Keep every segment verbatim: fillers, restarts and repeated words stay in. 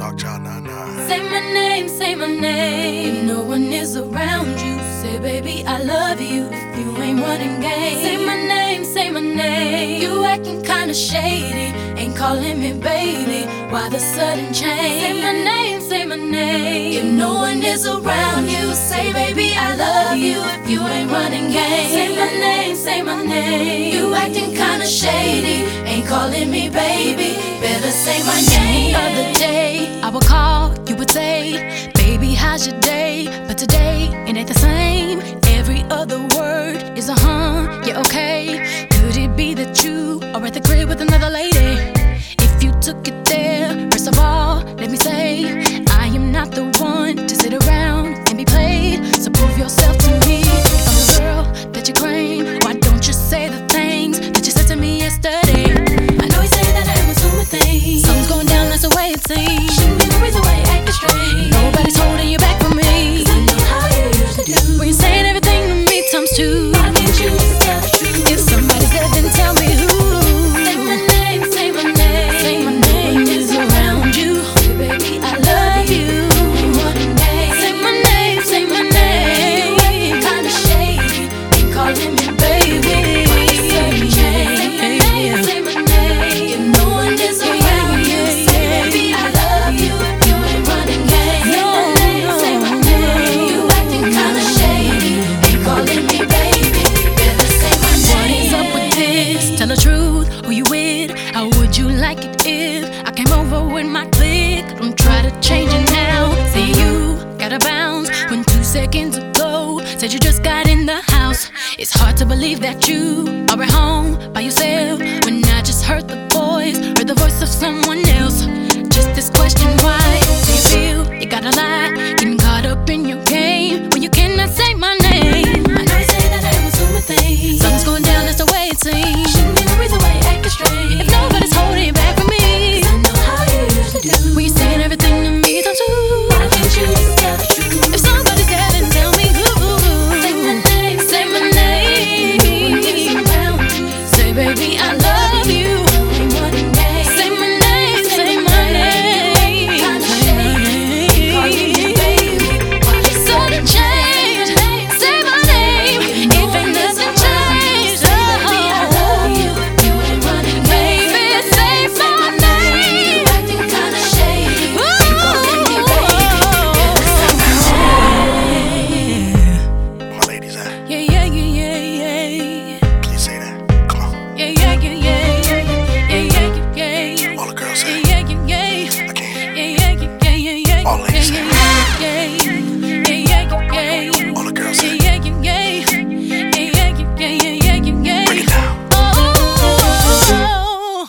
Dark Child nine nine. Say my name, say my name. If no one is around you, say baby I love you. If you ain't running game, say my name, say my name. You acting kinda shady, ain't calling me baby. Why the sudden change? Say my name, say my name. If no one is around you, say baby I love you. If you ain't running game, say my name, say my name. You acting kinda shady, ain't calling me baby. Better say my name. The other day I would call, you would say, baby how's your day? But today it ain't the same. Every other word is a huh, yeah okay. Could it be that you are at the crib with another lady? If you took it there, first of all, let me say, I am not the one to sit around and be played. So prove yourself to me. If I'm the girl that you claim, why don't you say the things that you said to me yesterday? I know you say that I am assuming things. Something's going down, that's the way it seems. Shouldn't be no reason why you're acting strange. Nobody's holding you back from me, 'cause I know how you used to do. When you're saying everything to me times two. Why can't you just tell the truth? If somebody's dead, then tell me who. Say my name, say my name. Say my name is around you. Say baby I love you. Say my name, say my name. You acting kinda shady, ain't calling me baby. Say my name, say my name. If no one is around you, say baby I love you. If you ain't running game, say my name, say my name. You acting kinda shady, ain't calling me baby. Better say my name. What is up with this? Tell the truth, who you with? How would you like it if I came over with my clique? Don't try to change it now. See you gotta bounce when two seconds ago said you just got in the house. It's hard to believe that you are at home by yourself when I just heard the voice, heard the voice of someone else. Just this question, why do you feel you gotta lie? Getting caught up in your game when you cannot say my name. I know you say that I am assuming things. Something's going down, that's the way it seems. Shouldn't be no reason why you're acting strange. If nobody's holding you back from me, 'cause I know how you used to do. When you're saying everything to me times two. Why can't you just tell the truth? If somebody's dead, then tell me who. Say my name, say my name. Say baby I love you. Say my name, say my name. Sudden change, say my name. If ain't nothing changed, oh, baby say my name. My ladies at? Yeah, yeah, yeah, yeah, yeah. Please say that. Come on. Yeah, yeah, yeah, yeah, yeah, yeah, yeah, yeah, yeah. All the girls say. Yeah, yeah, yeah. I can't. Yeah, yeah, yeah, yeah, yeah. All ladies say. Yeah, yeah, yeah, yeah. All the girls say. Yeah, yeah, yeah, yeah, yeah, yeah, yeah, yeah, yeah. Break it down. Oh,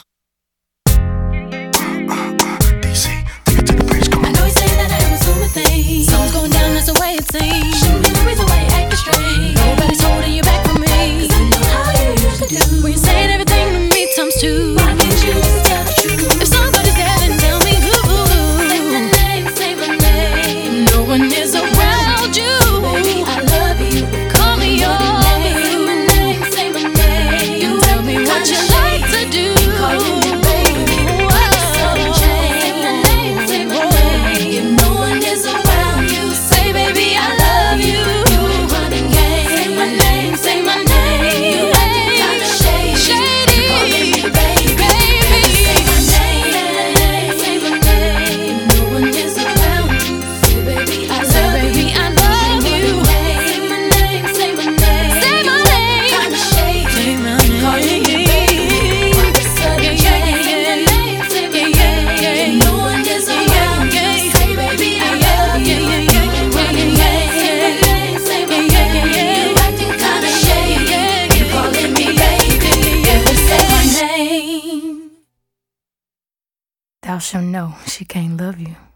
Uh, uh, D C, take it to the bridge. Come I on. know you say that I am assuming things. Something's going down, that's the way it seems. Shouldn't be no reason why you're acting strange. Nobody's holding you back from me, 'cause I know how you used to do. When you're saying everything to me times two. Why can't you just tell the truth? If somebody's dead, then tell me who. Say my name, say my name. No one is around you. Baby, I love you. Call me your say my name, say my name. You tell me what you like to do. Calling me baby. Sudden change. Say my name, say my name. If no one is around you, say baby I love you. You ain't running game. Say my name, say my name. You acting kinda shady. Shady. Calling me baby. Baby. Say my name, say my name. If no one is around you, say baby I love you. Baby I love you. Say my name, say my name. Say my name. Kinda shady. Say my name. Calling me baby. Sudden change. Say my name, say my name. If no one is around you, say baby I love you. You ain't running game. Say my name, say my name. You acting kinda shady. You calling me baby. Better say my name. Thou shalt know she can't love you.